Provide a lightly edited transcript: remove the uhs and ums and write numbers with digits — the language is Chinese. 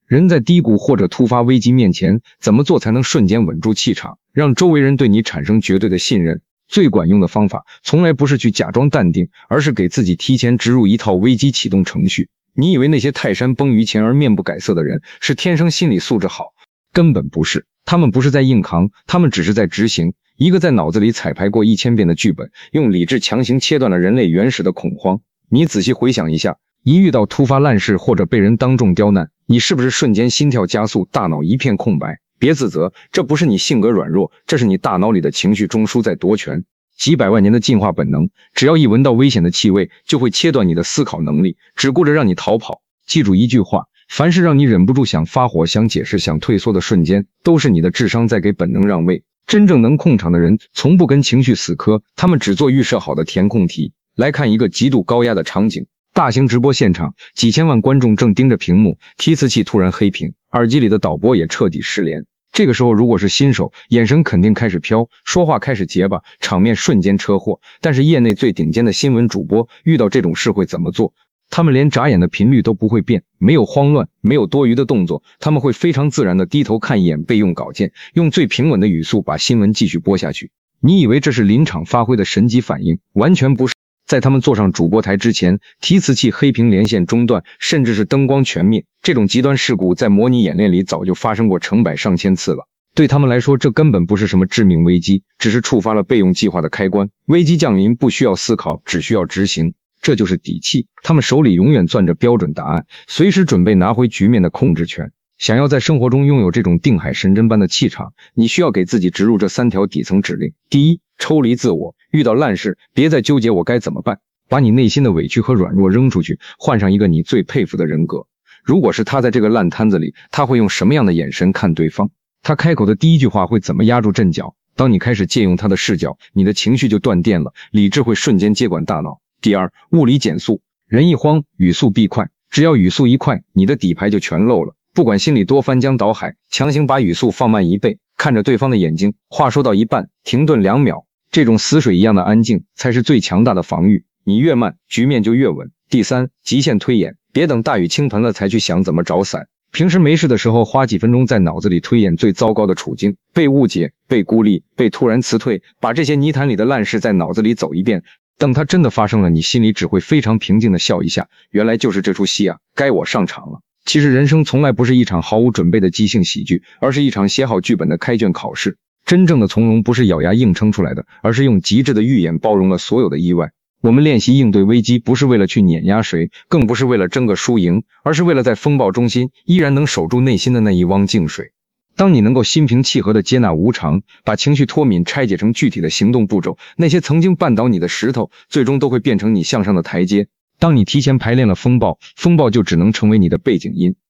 人在低谷或者突发危机面前，怎么做才能瞬间稳住气场，让周围人对你产生绝对的信任？最管用的方法，从来不是去假装淡定，而是给自己提前植入一套危机启动程序。你以为那些泰山崩于前而面不改色的人是天生心理素质好？根本不是，他们不是在硬扛，他们只是在执行一个在脑子里彩排过1000遍的剧本，用理智强行切断了人类原始的恐慌。你仔细回想一下，一遇到突发烂事或者被人当众刁难，你是不是瞬间心跳加速，大脑一片空白？别自责，这不是你性格软弱，这是你大脑里的情绪中枢在夺权。几百万年的进化本能，只要一闻到危险的气味，就会切断你的思考能力，只顾着让你逃跑。记住一句话，凡是让你忍不住想发火、想解释、想退缩的瞬间，都是你的智商在给本能让位。真正能控场的人，从不跟情绪死磕，他们只做预设好的填空题。来看一个极度高压的场景，大型直播现场，几千万观众正盯着屏幕，提词器突然黑屏，耳机里的导播也彻底失联。这个时候如果是新手，眼神肯定开始飘，说话开始结巴，场面瞬间车祸。但是业内最顶尖的新闻主播遇到这种事会怎么做？他们连眨眼的频率都不会变，没有慌乱，没有多余的动作，他们会非常自然地低头看一眼备用稿件，用最平稳的语速把新闻继续播下去。你以为这是临场发挥的神级反应，完全不是。在他们坐上主播台之前，提词器黑屏，连线中断，甚至是灯光全灭。这种极端事故在模拟演练里早就发生过成百上千次了。对他们来说，这根本不是什么致命危机，只是触发了备用计划的开关。危机降临不需要思考，只需要执行，这就是底气。他们手里永远攥着标准答案，随时准备拿回局面的控制权。想要在生活中拥有这种定海神针般的气场，你需要给自己植入这3条底层指令。第一，抽离自我，遇到烂事，别再纠结我该怎么办，把你内心的委屈和软弱扔出去，换上一个你最佩服的人格。如果是他在这个烂摊子里，他会用什么样的眼神看对方？他开口的第一句话会怎么压住阵脚？当你开始借用他的视角，你的情绪就断电了，理智会瞬间接管大脑。第二，物理减速，人一慌，语速必快，只要语速一快，你的底牌就全漏了。不管心里多翻江倒海，强行把语速放慢1倍，看着对方的眼睛，话说到一半，停顿2秒，这种死水一样的安静才是最强大的防御。你越慢，局面就越稳。第三，极限推演，别等大雨倾盆了才去想怎么找伞。平时没事的时候，花几分钟在脑子里推演最糟糕的处境，被误解，被孤立，被突然辞退，把这些泥潭里的烂事在脑子里走一遍。等它真的发生了，你心里只会非常平静的笑一下，原来就是这出戏啊，该我上场了。其实人生从来不是一场毫无准备的即兴喜剧，而是一场写好剧本的开卷考试。真正的从容不是咬牙硬撑出来的，而是用极致的预演包容了所有的意外。我们练习应对危机，不是为了去碾压谁，更不是为了争个输赢，而是为了在风暴中心依然能守住内心的那一汪静水。当你能够心平气和地接纳无常，把情绪脱敏拆解成具体的行动步骤，那些曾经绊倒你的石头，最终都会变成你向上的台阶。当你提前排练了风暴，风暴就只能成为你的背景音。